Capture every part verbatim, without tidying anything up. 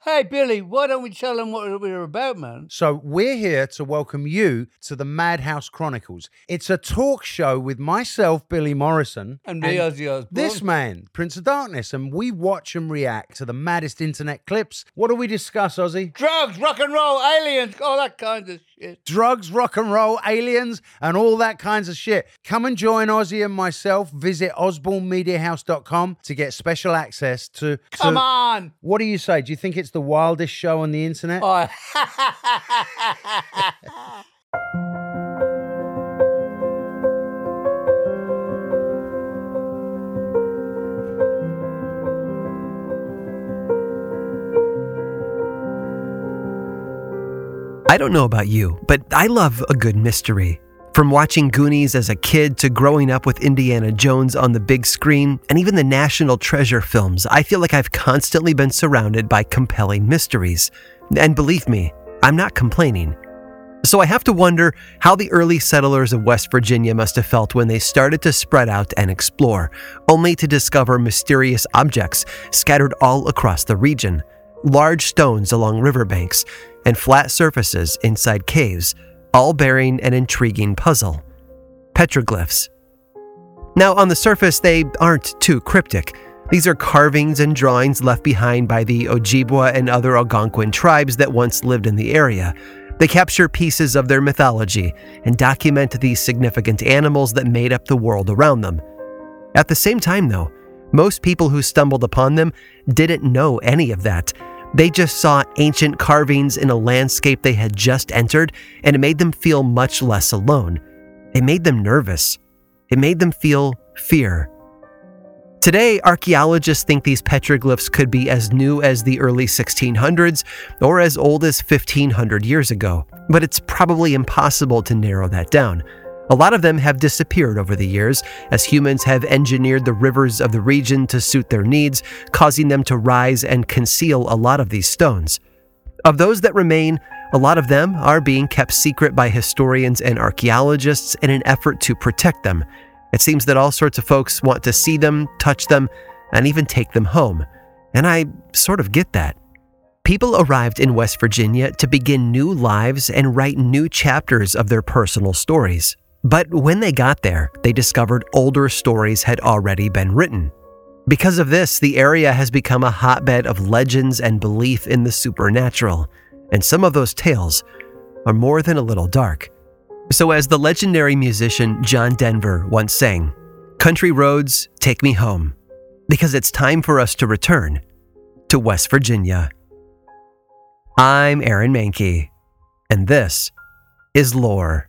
Hey, Billy, why don't we tell them what we're about, man? So we're here to welcome you to the Madhouse Chronicles. It's a talk show with myself, Billy Morrison. And me, Ozzy Osbourne. This man, Prince of Darkness. And we watch and react to the maddest internet clips. What do we discuss, Ozzy? Drugs, rock and roll, aliens, all that kind of shit. Drugs, rock and roll, aliens, and all that kinds of shit. Come and join Ozzy and myself. Visit osborne media house dot com to get special access to... to Come on! What do you say? Do you think it's the wildest show on the internet? Oh. I don't know about you, but I love a good mystery. From watching Goonies as a kid to growing up with Indiana Jones on the big screen and even the National Treasure films, I feel like I've constantly been surrounded by compelling mysteries. And believe me, I'm not complaining. So I have to wonder how the early settlers of West Virginia must have felt when they started to spread out and explore, only to discover mysterious objects scattered all across the region, large stones along riverbanks, and flat surfaces inside caves, all bearing an intriguing puzzle: petroglyphs. Now, on the surface, they aren't too cryptic. These are carvings and drawings left behind by the Ojibwa and other Algonquin tribes that once lived in the area. They capture pieces of their mythology and document the significant animals that made up the world around them. At the same time, though, most people who stumbled upon them didn't know any of that. They just saw ancient carvings in a landscape they had just entered, and it made them feel much less alone. It made them nervous. It made them feel fear. Today, archaeologists think these petroglyphs could be as new as the early sixteen hundreds or as old as fifteen hundred years ago, but it's probably impossible to narrow that down. A lot of them have disappeared over the years, as humans have engineered the rivers of the region to suit their needs, causing them to rise and conceal a lot of these stones. Of those that remain, a lot of them are being kept secret by historians and archaeologists in an effort to protect them. It seems that all sorts of folks want to see them, touch them, and even take them home. And I sort of get that. People arrived in West Virginia to begin new lives and write new chapters of their personal stories. But when they got there, they discovered older stories had already been written. Because of this, the area has become a hotbed of legends and belief in the supernatural, and some of those tales are more than a little dark. So as the legendary musician John Denver once sang, "Country roads, take me home, because it's time for us to return to West Virginia." I'm Aaron Mahnke, and this is Lore.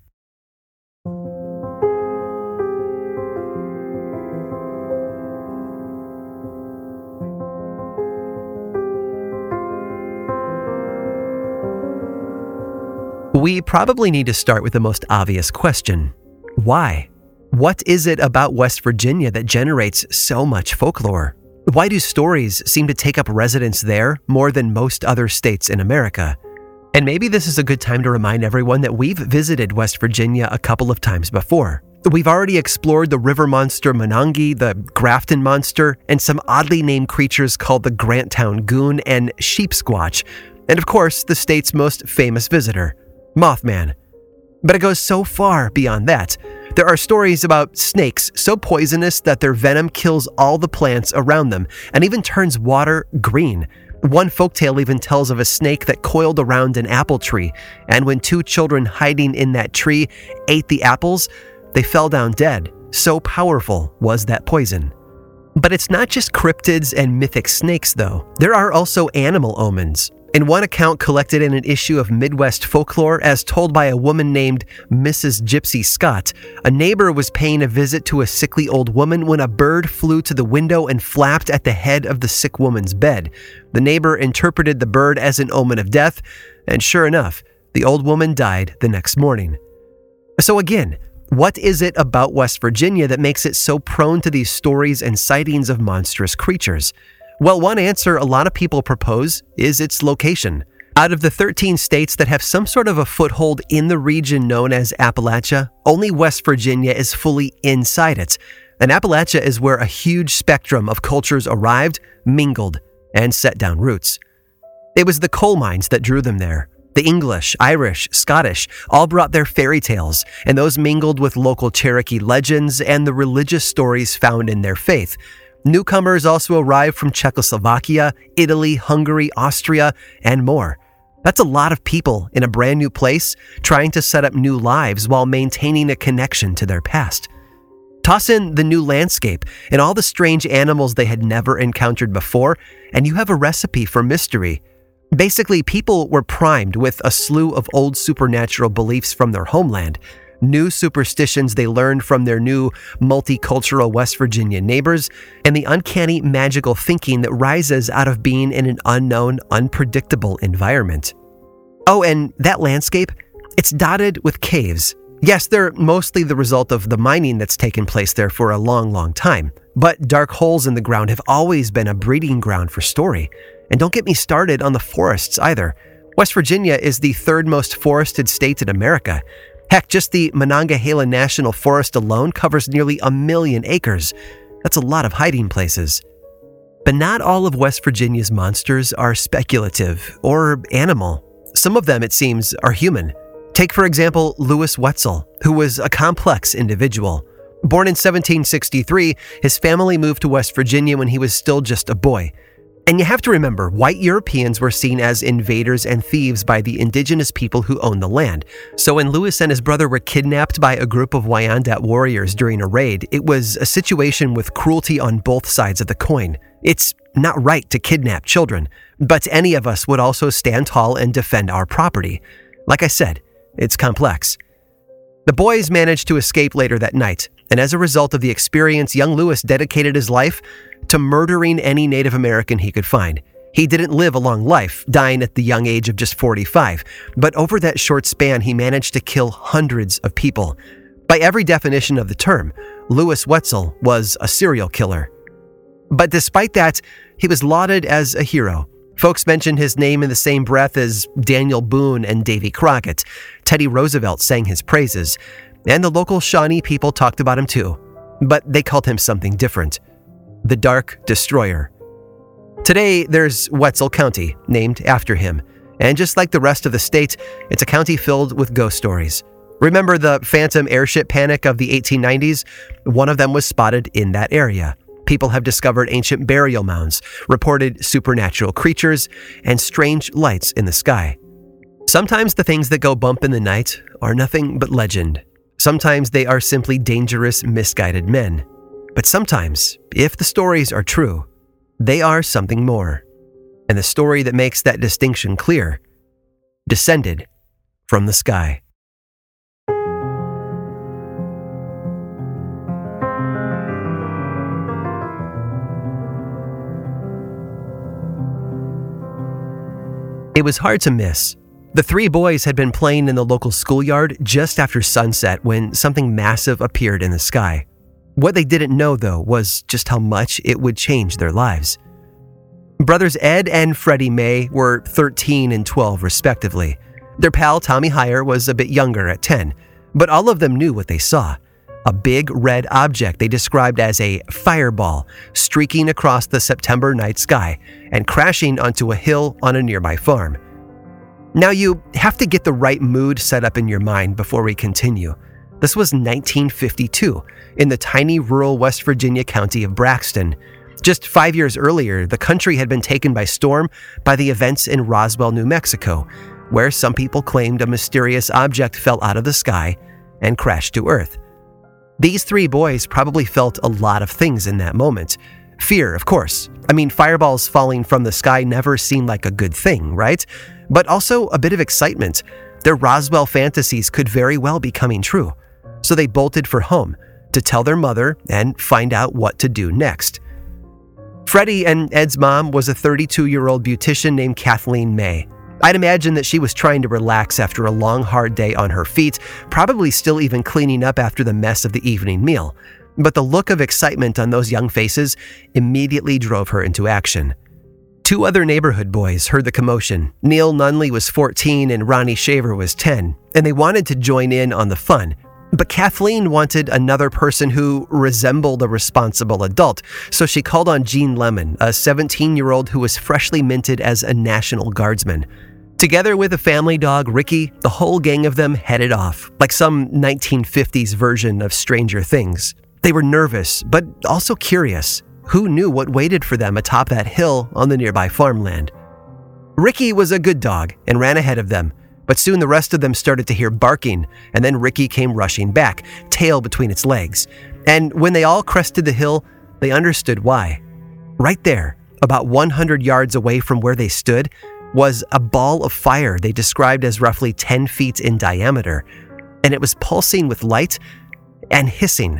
We probably need to start with the most obvious question. Why? What is it about West Virginia that generates so much folklore? Why do stories seem to take up residence there more than most other states in America? And maybe this is a good time to remind everyone that we've visited West Virginia a couple of times before. We've already explored the river monster Monongahela, the Grafton monster, and some oddly named creatures called the Grantown Goon and Sheep Squatch, and of course, the state's most famous visitor, Mothman. But it goes so far beyond that. There are stories about snakes so poisonous that their venom kills all the plants around them and even turns water green. One folktale even tells of a snake that coiled around an apple tree, and when two children hiding in that tree ate the apples, they fell down dead. So powerful was that poison. But it's not just cryptids and mythic snakes, though. There are also animal omens. In one account collected in an issue of Midwest Folklore, as told by a woman named Missus Gypsy Scott, a neighbor was paying a visit to a sickly old woman when a bird flew to the window and flapped at the head of the sick woman's bed. The neighbor interpreted the bird as an omen of death, and sure enough, the old woman died the next morning. So again, what is it about West Virginia that makes it so prone to these stories and sightings of monstrous creatures? Well, one answer a lot of people propose is its location. Out of the thirteen states that have some sort of a foothold in the region known as Appalachia, only West Virginia is fully inside it. And Appalachia is where a huge spectrum of cultures arrived, mingled, and set down roots. It was the coal mines that drew them there. The English, Irish, Scottish all brought their fairy tales, and those mingled with local Cherokee legends and the religious stories found in their faith. Newcomers also arrived from Czechoslovakia, Italy, Hungary, Austria, and more. That's a lot of people in a brand new place trying to set up new lives while maintaining a connection to their past. Toss in the new landscape and all the strange animals they had never encountered before, and you have a recipe for mystery. Basically, people were primed with a slew of old supernatural beliefs from their homeland, new superstitions they learned from their new multicultural West Virginia neighbors, and the uncanny magical thinking that rises out of being in an unknown, unpredictable environment. Oh, and that landscape, it's dotted with caves. Yes, they're mostly the result of the mining that's taken place there for a long, long time, but dark holes in the ground have always been a breeding ground for story. And don't get me started on the forests either. West Virginia is the third most forested state in America. Heck, just the Monongahela National Forest alone covers nearly a million acres. That's a lot of hiding places. But not all of West Virginia's monsters are speculative or animal. Some of them, it seems, are human. Take, for example, Louis Wetzel, who was a complex individual. Born in seventeen sixty-three, his family moved to West Virginia when he was still just a boy. And you have to remember, white Europeans were seen as invaders and thieves by the indigenous people who owned the land. So when Louis and his brother were kidnapped by a group of Wyandot warriors during a raid, it was a situation with cruelty on both sides of the coin. It's not right to kidnap children, but any of us would also stand tall and defend our property. Like I said, it's complex. The boys managed to escape later that night, and as a result of the experience, young Louis dedicated his life to murdering any Native American he could find. He didn't live a long life, dying at the young age of just forty-five, but over that short span, he managed to kill hundreds of people. By every definition of the term, Louis Wetzel was a serial killer. But despite that, he was lauded as a hero. Folks mentioned his name in the same breath as Daniel Boone and Davy Crockett. Teddy Roosevelt sang his praises, and the local Shawnee people talked about him too. But they called him something different: the Dark Destroyer. Today, there's Wetzel County, named after him. And just like the rest of the state, it's a county filled with ghost stories. Remember the phantom airship panic of the eighteen nineties? One of them was spotted in that area. People have discovered ancient burial mounds, reported supernatural creatures, and strange lights in the sky. Sometimes the things that go bump in the night are nothing but legend. Sometimes they are simply dangerous, misguided men. But sometimes, if the stories are true, they are something more. And the story that makes that distinction clear: descended from the sky. It was hard to miss. The three boys had been playing in the local schoolyard just after sunset when something massive appeared in the sky. What they didn't know, though, was just how much it would change their lives. Brothers Ed and Freddie May were thirteen and twelve, respectively. Their pal Tommy Heyer was a bit younger at ten, but all of them knew what they saw: a big red object they described as a fireball streaking across the September night sky and crashing onto a hill on a nearby farm. Now, you have to get the right mood set up in your mind before we continue. This was nineteen fifty-two in the tiny rural West Virginia county of Braxton. Just five years earlier, the country had been taken by storm by the events in Roswell, New Mexico, where some people claimed a mysterious object fell out of the sky and crashed to Earth. These three boys probably felt a lot of things in that moment. Fear, of course. I mean, fireballs falling from the sky never seemed like a good thing, right? But also a bit of excitement. Their Roswell fantasies could very well be coming true. So they bolted for home to tell their mother and find out what to do next. Freddie and Ed's mom was a thirty-two-year-old beautician named Kathleen May. I'd imagine that she was trying to relax after a long, hard day on her feet, probably still even cleaning up after the mess of the evening meal. But the look of excitement on those young faces immediately drove her into action. Two other neighborhood boys heard the commotion. Neil Nunley was fourteen and Ronnie Shaver was ten, and they wanted to join in on the fun. But Kathleen wanted another person who resembled a responsible adult, so she called on Gene Lemon, a seventeen-year-old who was freshly minted as a National Guardsman. Together with a family dog, Ricky, the whole gang of them headed off, like some nineteen fifties version of Stranger Things. They were nervous, but also curious. Who knew what waited for them atop that hill on the nearby farmland? Ricky was a good dog and ran ahead of them, but soon the rest of them started to hear barking, and then Ricky came rushing back, tail between its legs. And when they all crested the hill, they understood why. Right there, about one hundred yards away from where they stood, was a ball of fire they described as roughly ten feet in diameter, and it was pulsing with light and hissing.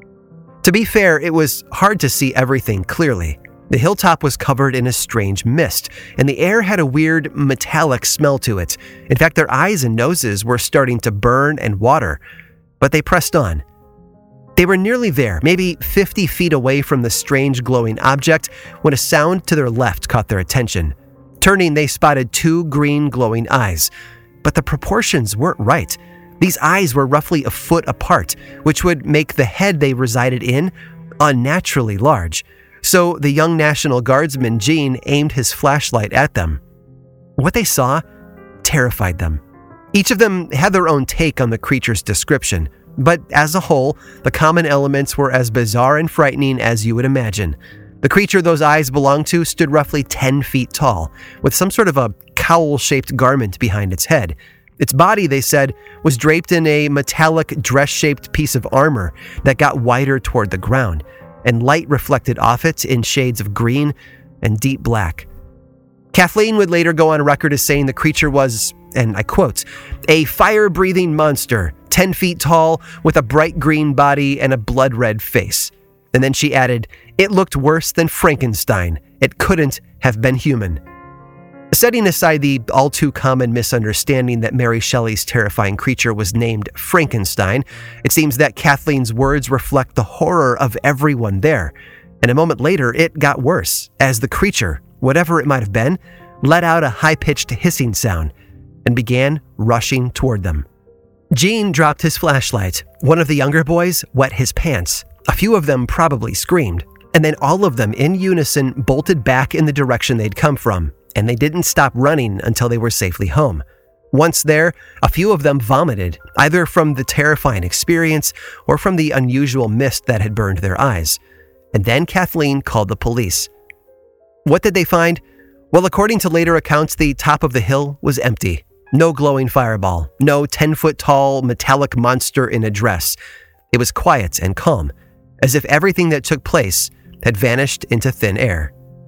To be fair, it was hard to see everything clearly. The hilltop was covered in a strange mist, and the air had a weird metallic smell to it. In fact, their eyes and noses were starting to burn and water, but they pressed on. They were nearly there, maybe fifty feet away from the strange glowing object, when a sound to their left caught their attention. Turning, they spotted two green glowing eyes, but the proportions weren't right. These eyes were roughly a foot apart, which would make the head they resided in unnaturally large. So the young National Guardsman, Gene, aimed his flashlight at them. What they saw terrified them. Each of them had their own take on the creature's description, but as a whole, the common elements were as bizarre and frightening as you would imagine. The creature those eyes belonged to stood roughly ten feet tall, with some sort of a cowl-shaped garment behind its head. Its body, they said, was draped in a metallic dress-shaped piece of armor that got wider toward the ground, and light reflected off it in shades of green and deep black. Kathleen would later go on record as saying the creature was, and I quote, a fire-breathing monster, ten feet tall, with a bright green body and a blood-red face. And then she added, it looked worse than Frankenstein. It couldn't have been human. Setting aside the all-too-common misunderstanding that Mary Shelley's terrifying creature was named Frankenstein, it seems that Kathleen's words reflect the horror of everyone there. And a moment later, it got worse, as the creature, whatever it might have been, let out a high-pitched hissing sound and began rushing toward them. Gene dropped his flashlight. One of the younger boys wet his pants. A few of them probably screamed, and then all of them in unison bolted back in the direction they'd come from, and they didn't stop running until they were safely home. Once there, a few of them vomited, either from the terrifying experience or from the unusual mist that had burned their eyes. And then Kathleen called the police. What did they find? Well, according to later accounts, the top of the hill was empty. No glowing fireball, no ten-foot-tall metallic monster in a dress. It was quiet and calm, as if everything that took place had vanished into thin air.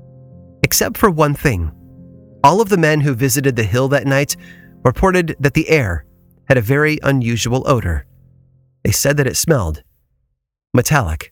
Except for one thing. All of the men who visited the hill that night reported that the air had a very unusual odor. They said that it smelled metallic.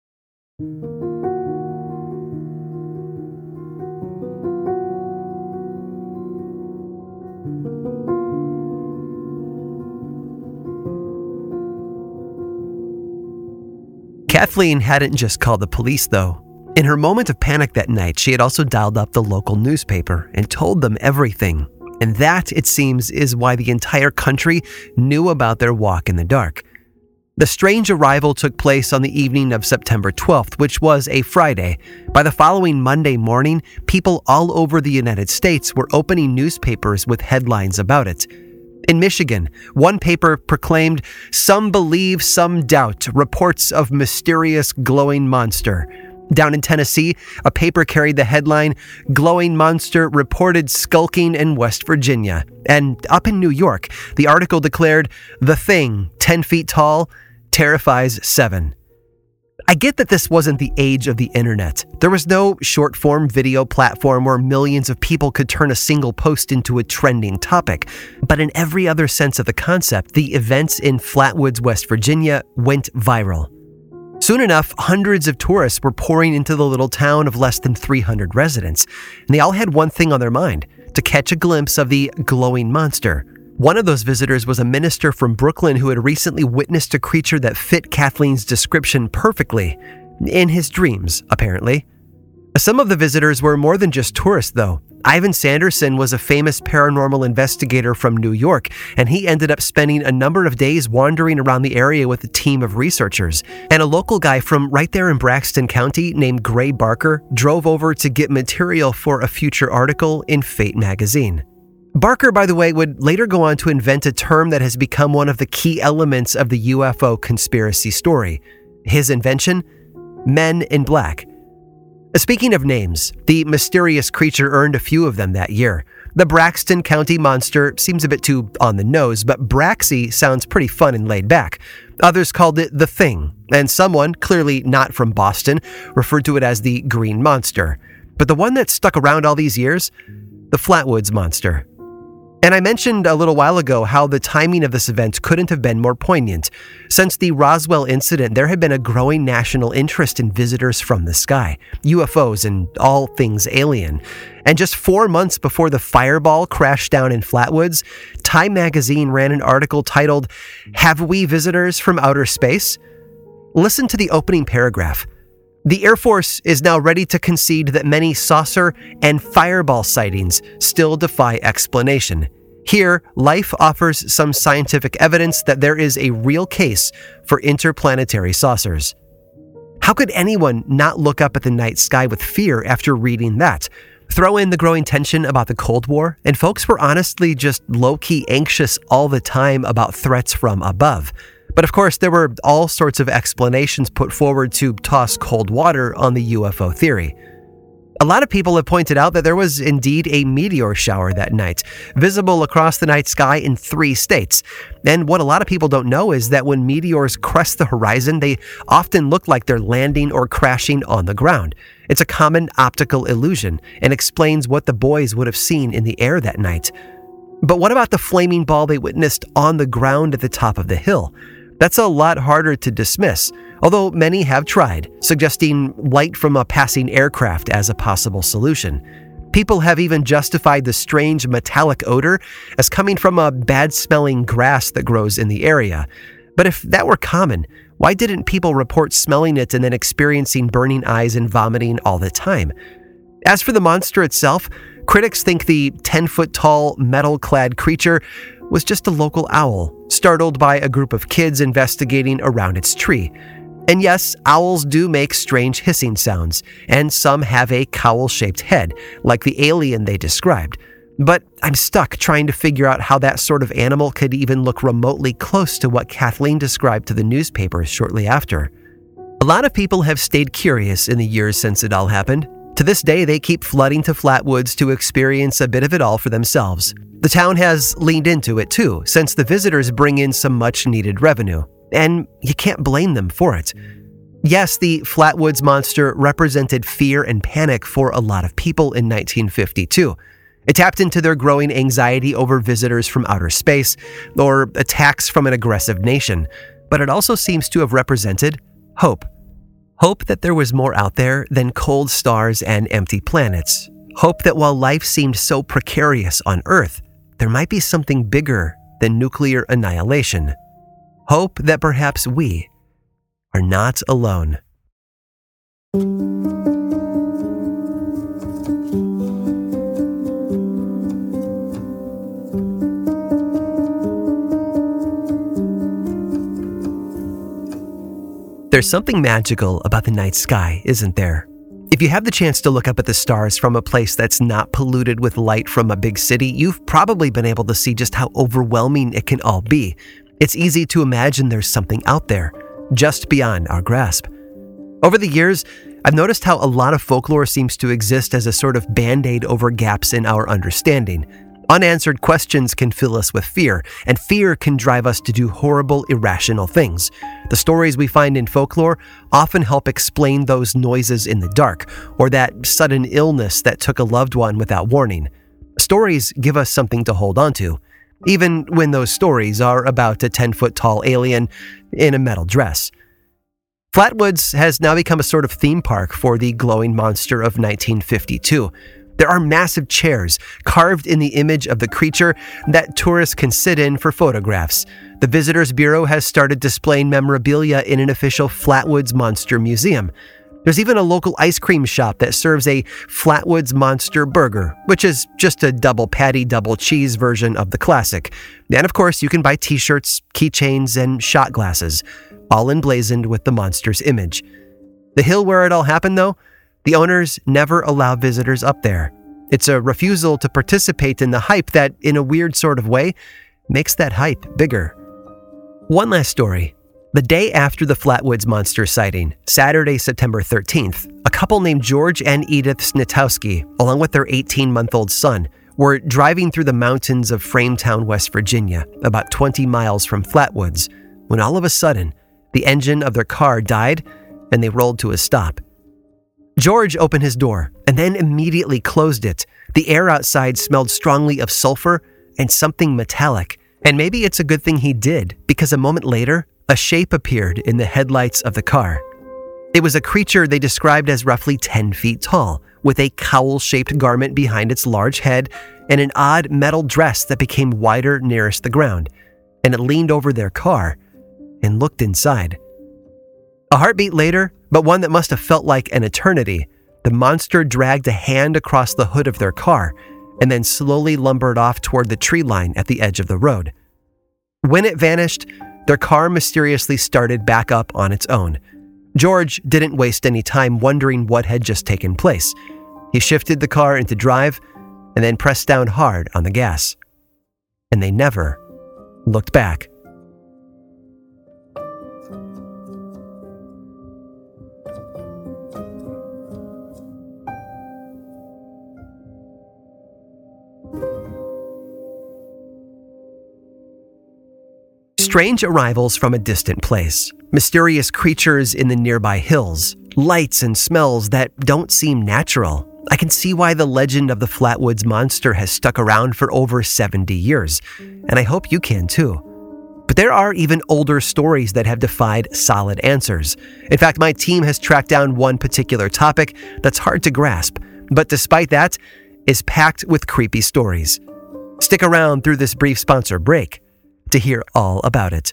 Kathleen hadn't just called the police, though. In her moment of panic that night, she had also dialed up the local newspaper and told them everything. And that, it seems, is why the entire country knew about their walk in the dark. The strange arrival took place on the evening of September twelfth, which was a Friday. By the following Monday morning, people all over the United States were opening newspapers with headlines about it. In Michigan, one paper proclaimed, "Some believe, some doubt, reports of mysterious glowing monster." Down in Tennessee, a paper carried the headline, "Glowing monster reported skulking in West Virginia." And up in New York, the article declared, "The thing, ten feet tall, terrifies seven." I get that this wasn't the age of the internet. There was no short-form video platform where millions of people could turn a single post into a trending topic. But in every other sense of the concept, the events in Flatwoods, West Virginia went viral. Soon enough, hundreds of tourists were pouring into the little town of less than three hundred residents, and they all had one thing on their mind: to catch a glimpse of the glowing monster. One of those visitors was a minister from Brooklyn who had recently witnessed a creature that fit Kathleen's description perfectly, in his dreams, apparently. Some of the visitors were more than just tourists, though. Ivan Sanderson was a famous paranormal investigator from New York, and he ended up spending a number of days wandering around the area with a team of researchers. And a local guy from right there in Braxton County named Gray Barker drove over to get material for a future article in Fate magazine. Barker, by the way, would later go on to invent a term that has become one of the key elements of the U F O conspiracy story. His invention? Men in Black. Speaking of names, the mysterious creature earned a few of them that year. The Braxton County Monster seems a bit too on the nose, but Braxy sounds pretty fun and laid back. Others called it the Thing, and someone, clearly not from Boston, referred to it as the Green Monster. But the one that stuck around all these years? The Flatwoods Monster. And I mentioned a little while ago how the timing of this event couldn't have been more poignant. Since the Roswell incident, there had been a growing national interest in visitors from the sky, U F Os, and all things alien. And just four months before the fireball crashed down in Flatwoods, Time magazine ran an article titled, "Have We Visitors from Outer Space?" Listen to the opening paragraph. The Air Force is now ready to concede that many saucer and fireball sightings still defy explanation. Here, Life offers some scientific evidence that there is a real case for interplanetary saucers. How could anyone not look up at the night sky with fear after reading that? Throw in the growing tension about the Cold War, and folks were honestly just low-key anxious all the time about threats from above. But of course, there were all sorts of explanations put forward to toss cold water on the U F O theory. A lot of people have pointed out that there was indeed a meteor shower that night, visible across the night sky in three states. And what a lot of people don't know is that when meteors crest the horizon, they often look like they're landing or crashing on the ground. It's a common optical illusion and explains what the boys would have seen in the air that night. But what about the flaming ball they witnessed on the ground at the top of the hill? That's a lot harder to dismiss, although many have tried, suggesting light from a passing aircraft as a possible solution. People have even justified the strange metallic odor as coming from a bad-smelling grass that grows in the area. But if that were common, why didn't people report smelling it and then experiencing burning eyes and vomiting all the time? As for the monster itself, critics think the ten-foot-tall, metal-clad creature was just a local owl, startled by a group of kids investigating around its tree. And yes, owls do make strange hissing sounds, and some have a cowl-shaped head, like the alien they described. But I'm stuck trying to figure out how that sort of animal could even look remotely close to what Kathleen described to the newspapers shortly after. A lot of people have stayed curious in the years since it all happened. To this day, they keep flooding to Flatwoods to experience a bit of it all for themselves. The town has leaned into it too, since the visitors bring in some much-needed revenue, and you can't blame them for it. Yes, the Flatwoods Monster represented fear and panic for a lot of people in nineteen fifty-two. It tapped into their growing anxiety over visitors from outer space or attacks from an aggressive nation, but it also seems to have represented hope. Hope that there was more out there than cold stars and empty planets. Hope that while life seemed so precarious on Earth, there might be something bigger than nuclear annihilation. Hope that perhaps we are not alone. There's something magical about the night sky, isn't there? If you have the chance to look up at the stars from a place that's not polluted with light from a big city, you've probably been able to see just how overwhelming it can all be. It's easy to imagine there's something out there, just beyond our grasp. Over the years, I've noticed how a lot of folklore seems to exist as a sort of band-aid over gaps in our understanding. Unanswered questions can fill us with fear, and fear can drive us to do horrible, irrational things. The stories we find in folklore often help explain those noises in the dark, or that sudden illness that took a loved one without warning. Stories give us something to hold on to, even when those stories are about a ten-foot-tall alien in a metal dress. Flatwoods has now become a sort of theme park for the glowing monster of nineteen fifty-two. There are massive chairs carved in the image of the creature that tourists can sit in for photographs. The Visitors Bureau has started displaying memorabilia in an official Flatwoods Monster Museum. There's even a local ice cream shop that serves a Flatwoods Monster Burger, which is just a double patty, double cheese version of the classic. And of course, you can buy t-shirts, keychains, and shot glasses, all emblazoned with the monster's image. The hill where it all happened, though, the owners never allow visitors up there. It's a refusal to participate in the hype that, in a weird sort of way, makes that hype bigger. One last story. The day after the Flatwoods Monster sighting, Saturday, September thirteenth, a couple named George and Edith Snitowski, along with their eighteen-month-old son, were driving through the mountains of Frametown, West Virginia, about twenty miles from Flatwoods, when all of a sudden, the engine of their car died and they rolled to a stop. George opened his door and then immediately closed it. The air outside smelled strongly of sulfur and something metallic. And maybe it's a good thing he did, because a moment later, a shape appeared in the headlights of the car. It was a creature they described as roughly ten feet tall, with a cowl-shaped garment behind its large head and an odd metal dress that became wider nearest the ground. And it leaned over their car and looked inside. A heartbeat later, but one that must have felt like an eternity, the monster dragged a hand across the hood of their car and then slowly lumbered off toward the tree line at the edge of the road. When it vanished, their car mysteriously started back up on its own. George didn't waste any time wondering what had just taken place. He shifted the car into drive and then pressed down hard on the gas. And they never looked back. Strange arrivals from a distant place, mysterious creatures in the nearby hills, lights and smells that don't seem natural. I can see why the legend of the Flatwoods Monster has stuck around for over seventy years, and I hope you can too. But there are even older stories that have defied solid answers. In fact, my team has tracked down one particular topic that's hard to grasp, but despite that, is packed with creepy stories. Stick around through this brief sponsor break to hear all about it.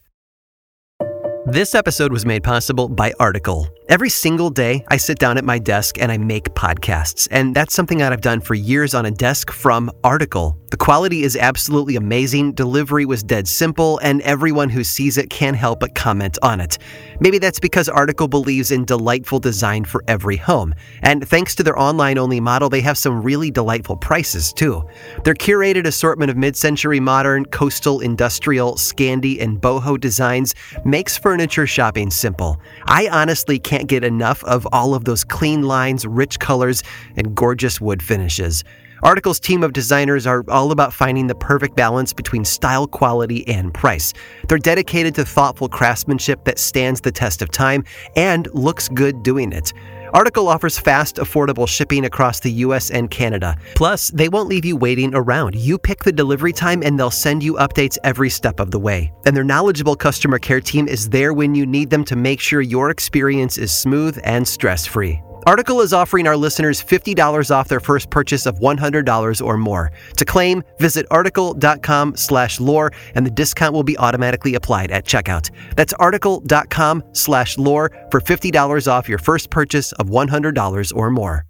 This episode was made possible by Article. Every single day, I sit down at my desk and I make podcasts, and that's something that I've done for years on a desk from Article. The quality is absolutely amazing, delivery was dead simple, and everyone who sees it can't help but comment on it. Maybe that's because Article believes in delightful design for every home, and thanks to their online-only model, they have some really delightful prices too. Their curated assortment of mid-century modern, coastal, industrial, Scandi, and boho designs makes furniture shopping simple. I honestly can't get enough of all of those clean lines, rich colors, and gorgeous wood finishes. Article's team of designers are all about finding the perfect balance between style, quality, and price. They're dedicated to thoughtful craftsmanship that stands the test of time and looks good doing it. Article offers fast, affordable shipping across the U S and Canada. Plus, they won't leave you waiting around. You pick the delivery time and they'll send you updates every step of the way. And their knowledgeable customer care team is there when you need them to make sure your experience is smooth and stress-free. Article is offering our listeners fifty dollars off their first purchase of one hundred dollars or more. To claim, visit article.com slash lore and the discount will be automatically applied at checkout. That's article.com slash lore for fifty dollars off your first purchase of one hundred dollars or more.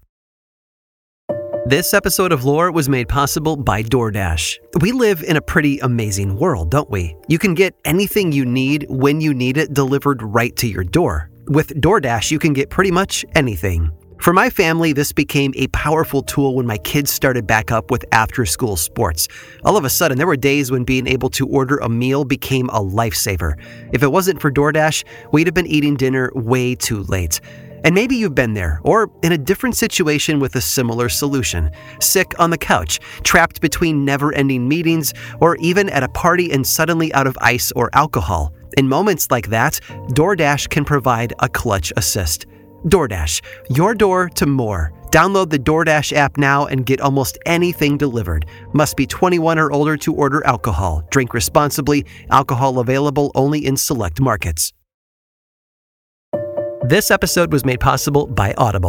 This episode of Lore was made possible by DoorDash. We live in a pretty amazing world, don't we? You can get anything you need when you need it delivered right to your door. With DoorDash, you can get pretty much anything. For my family, this became a powerful tool when my kids started back up with after-school sports. All of a sudden, there were days when being able to order a meal became a lifesaver. If it wasn't for DoorDash, we'd have been eating dinner way too late. And maybe you've been there, or in a different situation with a similar solution. Sick on the couch, trapped between never-ending meetings, or even at a party and suddenly out of ice or alcohol. In moments like that, DoorDash can provide a clutch assist. DoorDash, your door to more. Download the DoorDash app now and get almost anything delivered. Must be twenty-one or older to order alcohol. Drink responsibly. Alcohol available only in select markets. This episode was made possible by Audible.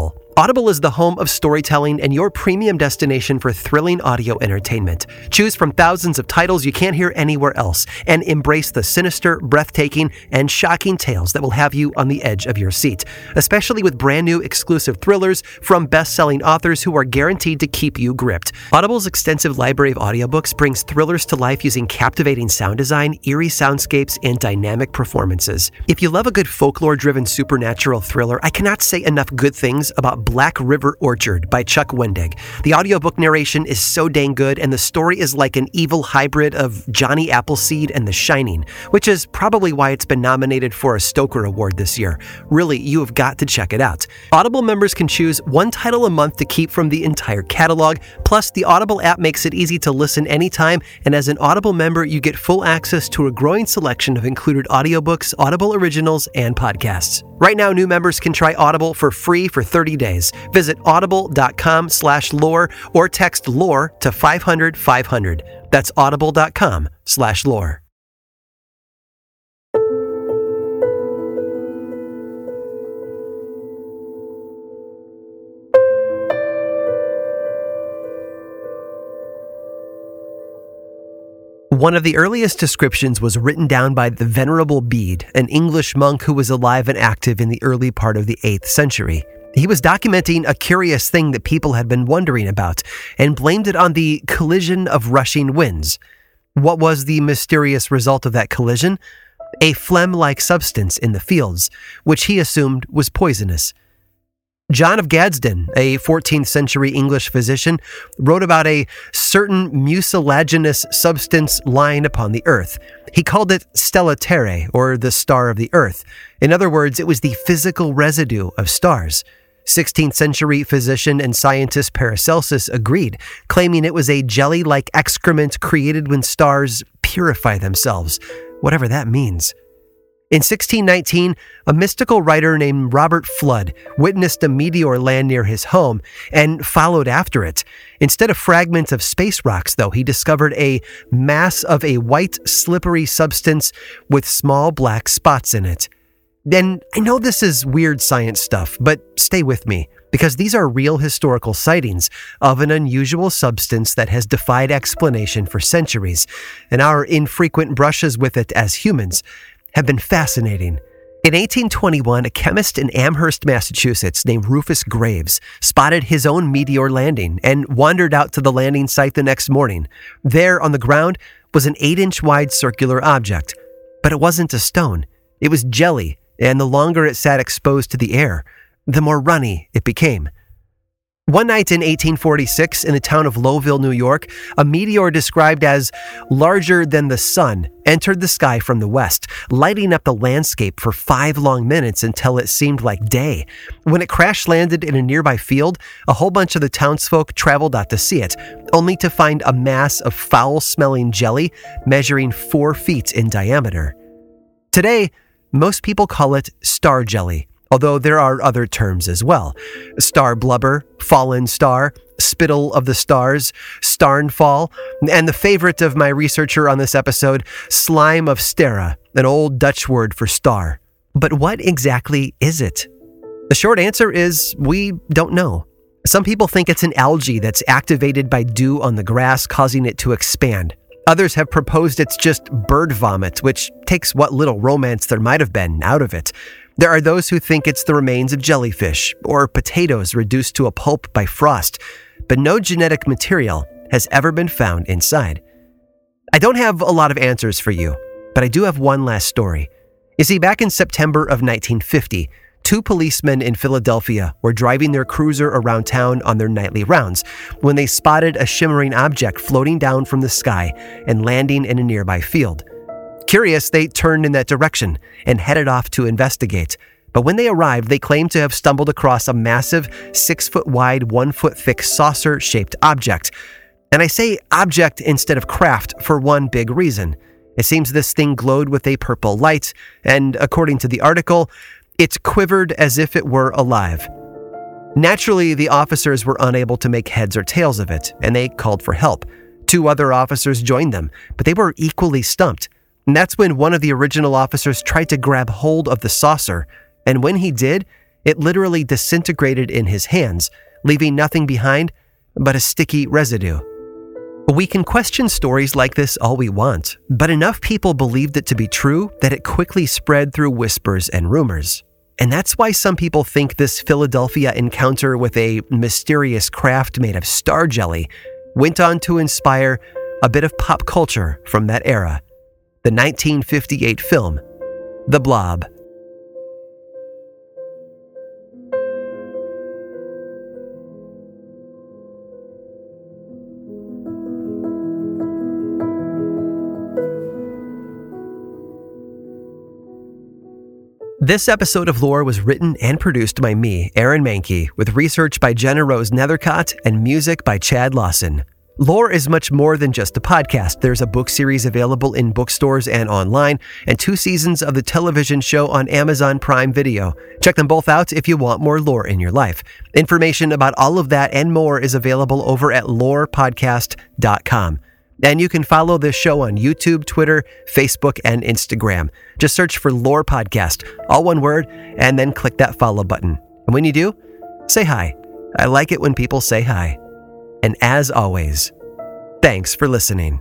Audible is the home of storytelling and your premium destination for thrilling audio entertainment. Choose from thousands of titles you can't hear anywhere else and embrace the sinister, breathtaking, and shocking tales that will have you on the edge of your seat, especially with brand new exclusive thrillers from best-selling authors who are guaranteed to keep you gripped. Audible's extensive library of audiobooks brings thrillers to life using captivating sound design, eerie soundscapes, and dynamic performances. If you love a good folklore-driven supernatural thriller, I cannot say enough good things about Black River Orchard by Chuck Wendig. The audiobook narration is so dang good, and the story is like an evil hybrid of Johnny Appleseed and The Shining, which is probably why it's been nominated for a Stoker Award this year. Really, you have got to check it out. Audible members can choose one title a month to keep from the entire catalog, plus the Audible app makes it easy to listen anytime, and as an Audible member, you get full access to a growing selection of included audiobooks, Audible originals, and podcasts. Right now, new members can try Audible for free for thirty days. Visit audible.com slash lore or text lore to five hundred five hundred. That's audible.com slash lore. One of the earliest descriptions was written down by the Venerable Bede, an English monk who was alive and active in the early part of the eighth century. He was documenting a curious thing that people had been wondering about and blamed it on the collision of rushing winds. What was the mysterious result of that collision? A phlegm-like substance in the fields, which he assumed was poisonous. John of Gadsden, a fourteenth century English physician, wrote about a certain mucilaginous substance lying upon the earth. He called it Stella Terrae, or the star of the earth. In other words, it was the physical residue of stars. sixteenth century physician and scientist Paracelsus agreed, claiming it was a jelly-like excrement created when stars purify themselves, whatever that means. In sixteen nineteen, a mystical writer named Robert Flood witnessed a meteor land near his home and followed after it. Instead of fragments of space rocks, though, he discovered a mass of a white, slippery substance with small black spots in it. And I know this is weird science stuff, but stay with me, because these are real historical sightings of an unusual substance that has defied explanation for centuries, and our infrequent brushes with it as humans have been fascinating. In eighteen twenty-one, a chemist in Amherst, Massachusetts named Rufus Graves spotted his own meteor landing and wandered out to the landing site the next morning. There on the ground was an eight-inch wide circular object, but it wasn't a stone. It was jelly, and the longer it sat exposed to the air, the more runny it became. One night in eighteen forty-six, in the town of Lowville, New York, a meteor described as larger than the sun entered the sky from the west, lighting up the landscape for five long minutes until it seemed like day. When it crash-landed in a nearby field, a whole bunch of the townsfolk traveled out to see it, only to find a mass of foul-smelling jelly measuring four feet in diameter. Today, most people call it star jelly, although there are other terms as well. Star blubber, fallen star, spittle of the stars, starnfall, and the favorite of my researcher on this episode, slime of stera, an old Dutch word for star. But what exactly is it? The short answer is we don't know. Some people think it's an algae that's activated by dew on the grass, causing it to expand. Others have proposed it's just bird vomit, which takes what little romance there might have been out of it. There are those who think it's the remains of jellyfish or potatoes reduced to a pulp by frost, but no genetic material has ever been found inside. I don't have a lot of answers for you, but I do have one last story. You see, back in September of nineteen fifty, two policemen in Philadelphia were driving their cruiser around town on their nightly rounds when they spotted a shimmering object floating down from the sky and landing in a nearby field. Curious, they turned in that direction and headed off to investigate. But when they arrived, they claimed to have stumbled across a massive, six-foot-wide, one-foot-thick saucer-shaped object. And I say object instead of craft for one big reason. It seems this thing glowed with a purple light, and according to the article, it quivered as if it were alive. Naturally, the officers were unable to make heads or tails of it, and they called for help. Two other officers joined them, but they were equally stumped. And that's when one of the original officers tried to grab hold of the saucer, and when he did, It literally disintegrated in his hands, leaving nothing behind but a sticky residue. We can question stories like this all we want, but enough people believed it to be true that it quickly spread through whispers and rumors. And that's why some people think this Philadelphia encounter with a mysterious craft made of star jelly went on to inspire a bit of pop culture from that era. The nineteen fifty-eight film, The Blob. This episode of Lore was written and produced by me, Aaron Mahnke, with research by Jenna Rose Nethercott and music by Chad Lawson. Lore is much more than just a podcast. There's a book series available in bookstores and online, and two seasons of the television show on Amazon Prime Video. Check them both out if you want more lore in your life. Information about all of that and more is available over at lore podcast dot com. And you can follow this show on YouTube, Twitter, Facebook, and Instagram. Just search for Lore Podcast, all one word, and then click that follow button. And when you do, say hi. I like it when people say hi. And as always, thanks for listening.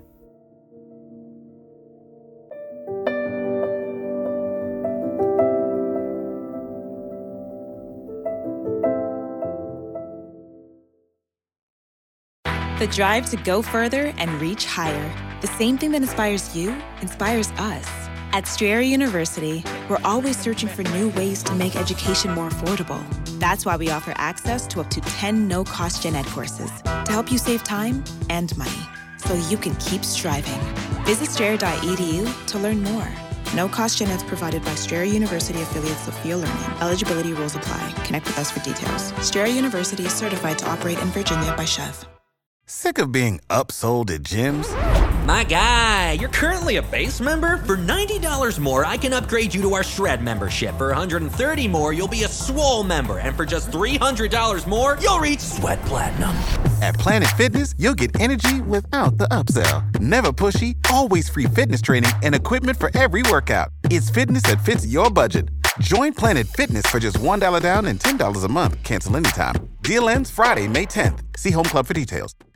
The drive to go further and reach higher. The same thing that inspires you inspires us. At Strayer University, we're always searching for new ways to make education more affordable. That's why we offer access to up to ten no-cost gen ed courses to help you save time and money so you can keep striving. Visit strayer dot e d u to learn more. No-cost gen eds provided by Strayer University affiliates Sophia Learning. Eligibility rules apply. Connect with us for details. Strayer University is certified to operate in Virginia by Chev. Sick of being upsold at gyms? My guy, you're currently a base member? For ninety dollars more, I can upgrade you to our Shred membership. For one hundred thirty dollars more, you'll be a Swole member. And for just three hundred dollars more, you'll reach Sweat Platinum. At Planet Fitness, you'll get energy without the upsell. Never pushy, always free fitness training and equipment for every workout. It's fitness that fits your budget. Join Planet Fitness for just one dollar down and ten dollars a month. Cancel anytime. Deal ends Friday, May tenth. See Home Club for details.